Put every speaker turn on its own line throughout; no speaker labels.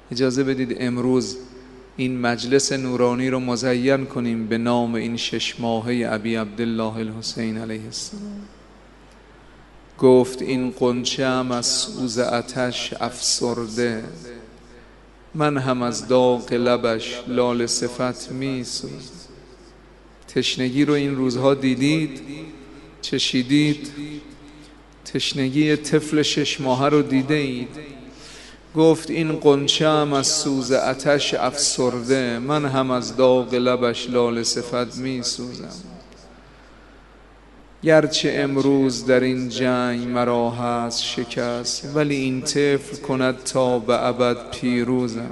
اجازه بدید امروز این مجلس نورانی رو مزین کنیم به نام این 6 ماهه ابی عبدالله الحسین علیه السلام. گفت این غنچه ام از سوز آتش افسرده، من هم از داغ لبش لاله صفت می سوزم. تشنگی رو این روزها دیدید؟ چشیدید؟ تشنگی طفل 6 ماهه رو دیده اید؟ گفت این غنچه ام از سوز آتش افسرده، من هم از داغ لبش لاله صفت می سوزم. گرچه امروز در این جنگ مرا هست شکست، ولی این طفل کند تا به ابد پیروزم.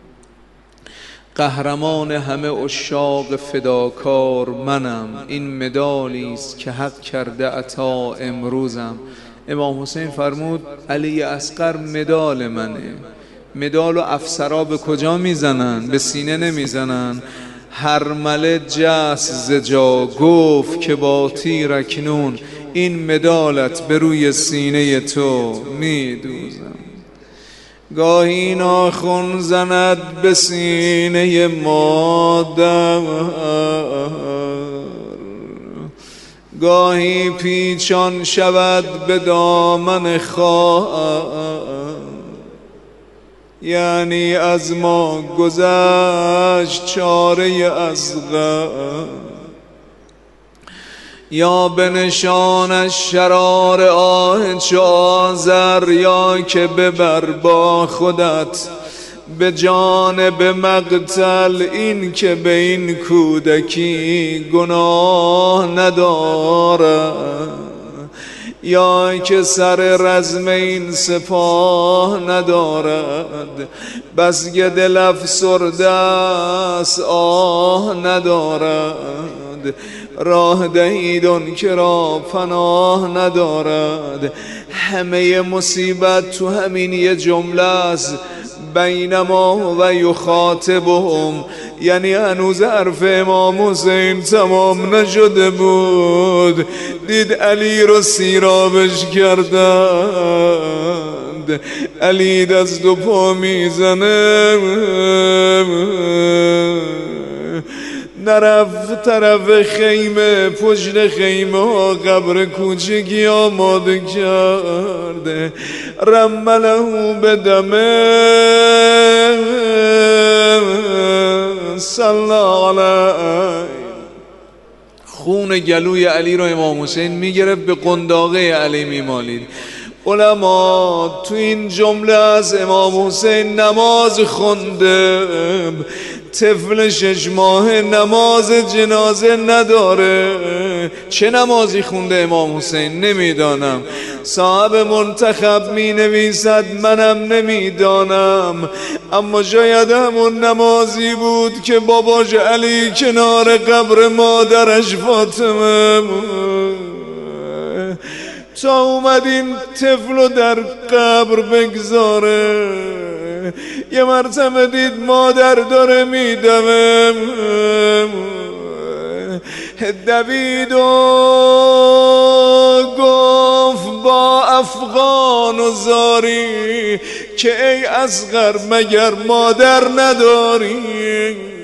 قهرمان همه عشاق فداکار منم، این مدالی است که حق کرده عطا امروزم. امام حسین فرمود علی اصغر مدال منه. مدال و افسرا به کجا میزنن؟ به سینه نمیزنن. هرمله جست ز جا گفت که با تیر اکنون این مدالت به روی سینه تو میدوزم. گاهی ناخن زند به سینه مادر، گاهی پیچان شود به دامن خواهر. یعنی از ما گذشت چاره اصغر، یا به نشانش شرار آه چو آذر، یا که ببر با خودت به جانب مقتل. این که به این کودکی گناه ندارد، یا که سر رزم این سپاه ندارد. بس که دل افسرده است آه ندارد، راه دهید اون که را پناه ندارد. همه مصیبت تو همین یه جمله است، بینما و یخاطبهم. یعنی هنوز حرف امام حسین تمام نشده بود، دید علی رو سیرابش کردند. علی دست و پا میزنه، نرفت طرف خیمه، پشت خیمه ها قبر کوچکی آماده کرده. رمله به دمه صلی علیه. خون گلوی علی رو امام حسین میگرفت به قنداقه علی میمالید. علما تو این جمله از امام حسین نماز خونده. طفل 6 ماهه نماز جنازه نداره. چه نمازی خونده امام حسین نمیدانم. صاحب منتخب می نویسد منم نمیدانم، اما شاید همون نمازی بود که باباش علی کنار قبر مادرش فاطمه تا اومد این طفلو در قبر بگذاره. یه مرتبه دید مادر داره میدمه، دوید و گفت با افغان و زاری که ای اصغر مگر مادر نداری؟